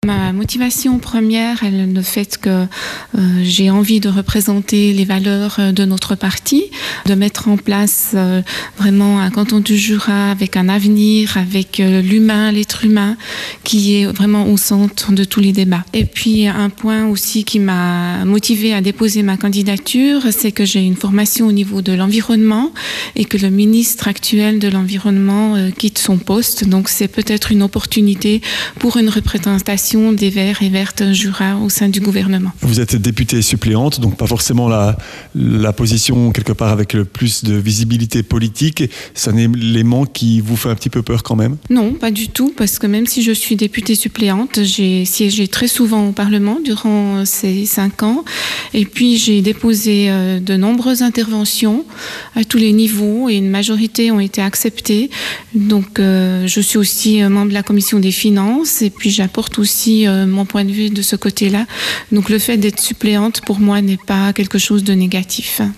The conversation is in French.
Ma motivation première, elle est le fait que j'ai envie de représenter les valeurs de notre parti, de mettre en place vraiment un canton du Jura avec un avenir, avec l'humain, l'être humain, qui est vraiment au centre de tous les débats. Et puis un point aussi qui m'a motivée à déposer ma candidature, c'est que j'ai une formation au niveau de l'environnement et que le ministre actuel de l'environnement quitte son poste. Donc c'est peut-être une opportunité pour une représentation des Verts et Vertes Jura au sein du gouvernement. Vous êtes députée suppléante, donc pas forcément la position quelque part avec le plus de visibilité politique. C'est un élément qui vous fait un petit peu peur quand même? Non, pas du tout, parce que même si je suis députée suppléante, j'ai siégé très souvent au Parlement durant ces 5 ans. Et puis j'ai déposé de nombreuses interventions à tous les niveaux et une majorité ont été acceptées. Donc je suis aussi membre de la commission des finances et puis j'apporte aussi mon point de vue de ce côté-là. Donc le fait d'être suppléante pour moi n'est pas quelque chose de négatif.